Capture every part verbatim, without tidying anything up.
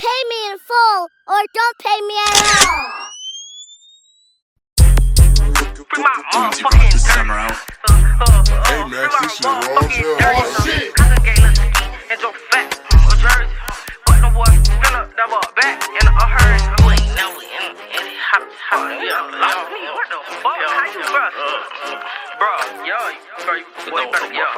pay me in full or don't pay me at all. Bring my motherfucking summer out. Hey, Max, this shit raw as hell. Oh, shit. I can get little ski and drove fat or jersey. But the boy fill up that boy back in a hearse. You ain't never in any hot, hot, yeah. What the fuck? How you, bro? Bro, yo, bro, you boy better, yo.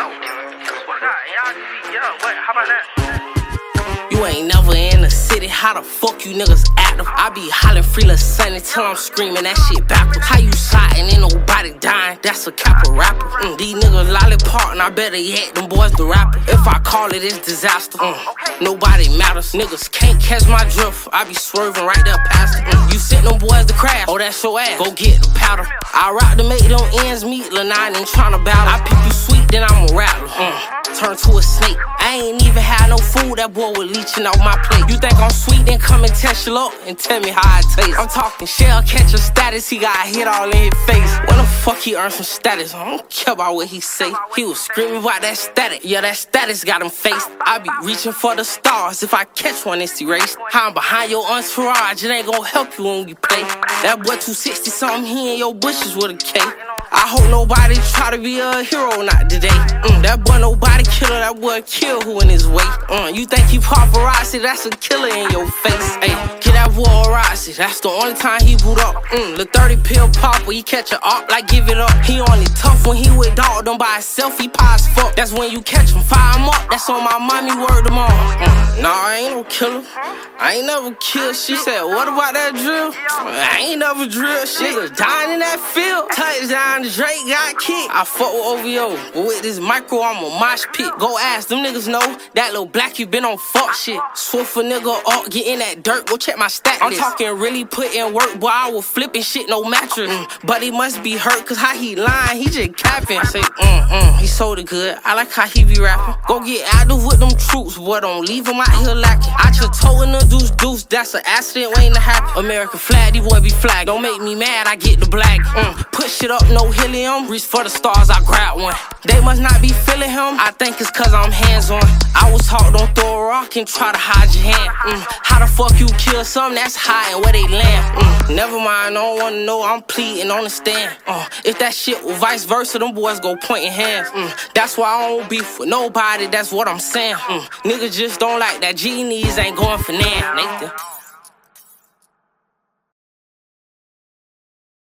What, y'all, yo, what, how about that? You ain't never in the city, how the fuck you niggas active? I be hollering free lil' Sunny till I'm screaming that shit backwards. How you sliding, ain't nobody dying, that's a Kappa rapper. Mm, these niggas lollipop, and I better yet, them boys the rapper. If I call it, it's disaster. Mm, nobody matters, niggas can't catch my drift. I be swerving right there past it. Mm, you sent them boys to crash, oh that's your ass, go get the powder. I rock to make them ends meet, Lil' Nine ain't tryna battle. I pick you sweet, then I'm a rattler. Mm, turn to a snake. I ain't even had no food, that boy was leeching off my plate. You think I'm sweet, then come and test you up and tell me how I taste. I'm talking shell catcher status, he got hit all in his face. When the fuck he earned some status? I don't care about what he say. He was screaming about that static, yeah that status got him faced. I be reaching for the stars, if I catch one it's erased. How I'm behind your entourage, it ain't gon' help you when we play. That boy two sixty something, he in your bushes with a K. I hope nobody try to be a hero, not today. Mm, that boy nobody killer, that boy kill who in his way. Mm, you think he paparazzi, that's a killer in your face. Ay, get that boy a Rossi, that's the only time he boot up. Mm, the thirty pill popper, he catch a op like give it up. He only tough when he with dog, don't buy himself, he pie as fuck. That's when you catch him, fire him up, that's on my mommy word them all. Mm, nah, I ain't no killer, I ain't never killed. She said, what about that drill? I ain't never drilled shit. Niggas dying in that field, touchdown, Drake got kicked. I fuck with O V O, but with this micro, I'm a mosh pit. Go ask them niggas know that little black you been on fuck shit. Swift a nigga up, get in that dirt, go check my stat list. I'm talking really put in work, boy, I was flipping shit, no mattress. Mm, but he must be hurt, cause how he lying, he just capping. I say, mm, mm, he sold it good, I like how he be rapping. Go get active with them troops, boy, don't leave him out here lacking. I just told him to deuce deuce, that's an accident waiting to happen. American flag, these boy be flag, don't make me mad, I get the black. Mm, push it up, no helium, reach for the stars, I grab one. They must not be feeling him, I think it's cause I'm hands on. I was taught don't throw a rock and try to hide your hand. Mm, how the fuck you kill something that's high and where they land? Mm, never mind, I don't wanna know, I'm pleading on the stand. Uh, if that shit was vice versa, them boys go pointing hands. Mm, that's why I don't beef with nobody, that's what I'm saying. Mm, niggas just don't like that genies ain't going for nan, Nathan.